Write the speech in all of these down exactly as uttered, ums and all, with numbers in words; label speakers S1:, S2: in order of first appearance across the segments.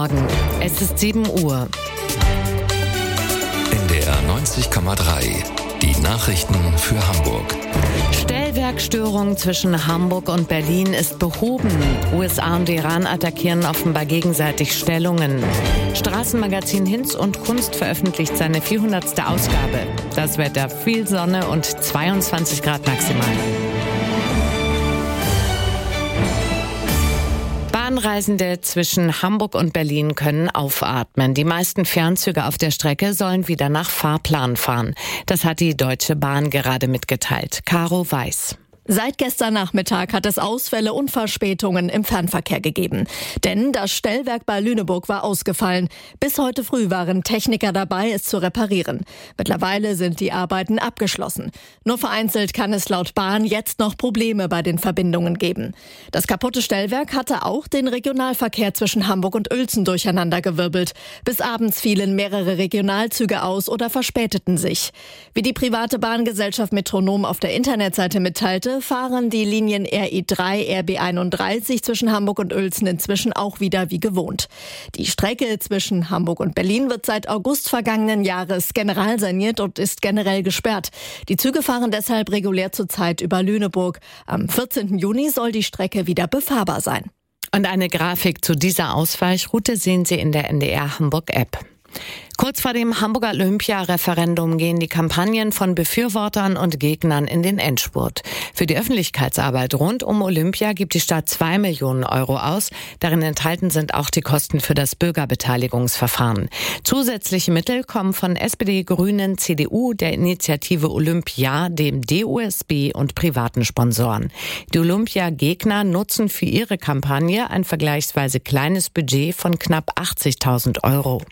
S1: Morgen. Es ist sieben Uhr.
S2: N D R neunzig Komma drei. Die Nachrichten für Hamburg.
S1: Stellwerkstörung zwischen Hamburg und Berlin ist behoben. U S A und Iran attackieren offenbar gegenseitig Stellungen. Straßenmagazin Hinz und Kunst veröffentlicht seine vierhundertste Ausgabe. Das Wetter: viel Sonne und zweiundzwanzig Grad maximal. Bahnreisende zwischen Hamburg und Berlin können aufatmen. Die meisten Fernzüge auf der Strecke sollen wieder nach Fahrplan fahren. Das hat die Deutsche Bahn gerade mitgeteilt. Caro Weiß.
S3: Seit gestern Nachmittag hat es Ausfälle und Verspätungen im Fernverkehr gegeben. Denn das Stellwerk bei Lüneburg war ausgefallen. Bis heute früh waren Techniker dabei, es zu reparieren. Mittlerweile sind die Arbeiten abgeschlossen. Nur vereinzelt kann es laut Bahn jetzt noch Probleme bei den Verbindungen geben. Das kaputte Stellwerk hatte auch den Regionalverkehr zwischen Hamburg und Uelzen durcheinandergewirbelt. Bis abends fielen mehrere Regionalzüge aus oder verspäteten sich. Wie die private Bahngesellschaft Metronom auf der Internetseite mitteilte, fahren die Linien R E drei, R B einunddreißig zwischen Hamburg und Uelzen inzwischen auch wieder wie gewohnt. Die Strecke zwischen Hamburg und Berlin wird seit August vergangenen Jahres generalsaniert und ist generell gesperrt. Die Züge fahren deshalb regulär zurzeit über Lüneburg. Am vierzehnten Juni soll die Strecke wieder befahrbar sein.
S1: Und eine Grafik zu dieser Ausweichroute sehen Sie in der N D R Hamburg App. Kurz vor dem Hamburger Olympia-Referendum gehen die Kampagnen von Befürwortern und Gegnern in den Endspurt. Für die Öffentlichkeitsarbeit rund um Olympia gibt die Stadt zwei Millionen Euro aus. Darin enthalten sind auch die Kosten für das Bürgerbeteiligungsverfahren. Zusätzliche Mittel kommen von S P D, Grünen, C D U, der Initiative Olympia, dem D O S B und privaten Sponsoren. Die Olympia-Gegner nutzen für ihre Kampagne ein vergleichsweise kleines Budget von knapp achtzigtausend Euro.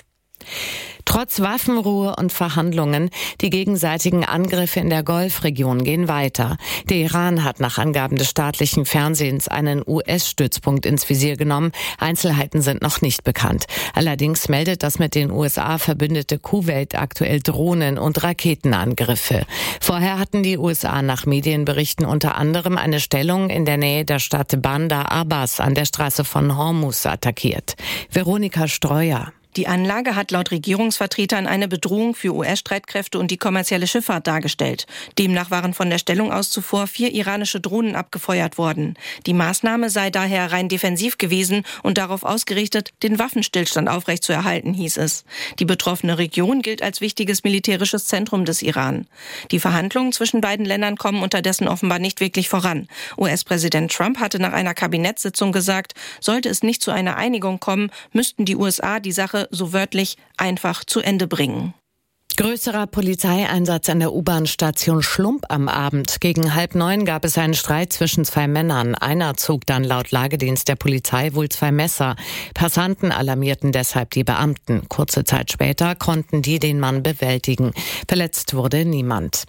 S1: Trotz Waffenruhe und Verhandlungen, die gegenseitigen Angriffe in der Golfregion gehen weiter. Der Iran hat nach Angaben des staatlichen Fernsehens einen U S-Stützpunkt ins Visier genommen. Einzelheiten sind noch nicht bekannt. Allerdings meldet das mit den U S A verbündete Kuwait aktuell Drohnen- und Raketenangriffe. Vorher hatten die U S A nach Medienberichten unter anderem eine Stellung in der Nähe der Stadt Bandar Abbas an der Straße von Hormuz attackiert. Veronika Streuer.
S4: Die Anlage hat laut Regierungsvertretern eine Bedrohung für U S-Streitkräfte und die kommerzielle Schifffahrt dargestellt. Demnach waren von der Stellung aus zuvor vier iranische Drohnen abgefeuert worden. Die Maßnahme sei daher rein defensiv gewesen und darauf ausgerichtet, den Waffenstillstand aufrechtzuerhalten, hieß es. Die betroffene Region gilt als wichtiges militärisches Zentrum des Iran. Die Verhandlungen zwischen beiden Ländern kommen unterdessen offenbar nicht wirklich voran. U S-Präsident Trump hatte nach einer Kabinettssitzung gesagt, sollte es nicht zu einer Einigung kommen, müssten die U S A die Sache so wörtlich einfach zu Ende bringen.
S1: Größerer Polizeieinsatz an der U-Bahn-Station Schlump am Abend. Gegen halb neun gab es einen Streit zwischen zwei Männern. Einer zog dann laut Lagedienst der Polizei wohl zwei Messer. Passanten alarmierten deshalb die Beamten. Kurze Zeit später konnten die den Mann bewältigen. Verletzt wurde niemand.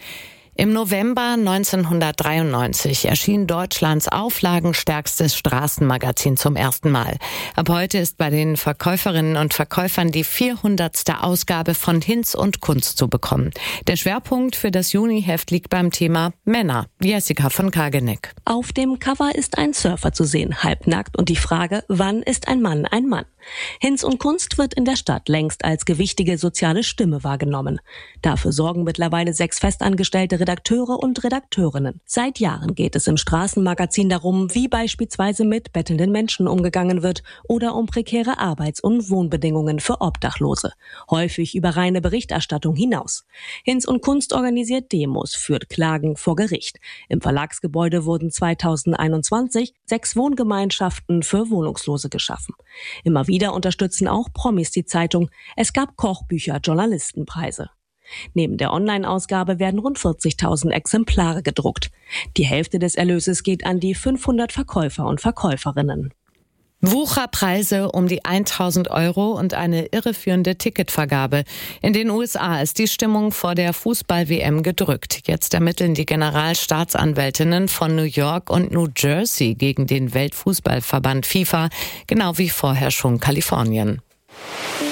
S1: Im November neunzehnhundertdreiundneunzig erschien Deutschlands auflagenstärkstes Straßenmagazin zum ersten Mal. Ab heute ist bei den Verkäuferinnen und Verkäufern die vierhundertste Ausgabe von Hinz und Kunst zu bekommen. Der Schwerpunkt für das Juniheft liegt beim Thema Männer. Jessica von Kageneck.
S5: Auf dem Cover ist ein Surfer zu sehen, halbnackt, und die Frage, wann ist ein Mann ein Mann? Hinz und Kunst wird in der Stadt längst als gewichtige soziale Stimme wahrgenommen. Dafür sorgen mittlerweile sechs festangestellte Redakteure und Redakteurinnen. Seit Jahren geht es im Straßenmagazin darum, wie beispielsweise mit bettelnden Menschen umgegangen wird oder um prekäre Arbeits- und Wohnbedingungen für Obdachlose. Häufig über reine Berichterstattung hinaus. Hinz und Kunst organisiert Demos, führt Klagen vor Gericht. Im Verlagsgebäude wurden zweitausendeinundzwanzig sechs Wohngemeinschaften für Wohnungslose geschaffen. Immer wieder unterstützen auch Promis die Zeitung. Es gab Kochbücher, Journalistenpreise. Neben der Online-Ausgabe werden rund vierzigtausend Exemplare gedruckt. Die Hälfte des Erlöses geht an die fünfhundert Verkäufer und Verkäuferinnen.
S1: Wucherpreise um die tausend Euro und eine irreführende Ticketvergabe. In den U S A ist die Stimmung vor der Fußball-W M gedrückt. Jetzt ermitteln die Generalstaatsanwältinnen von New York und New Jersey gegen den Weltfußballverband FIFA, genau wie vorher schon Kalifornien.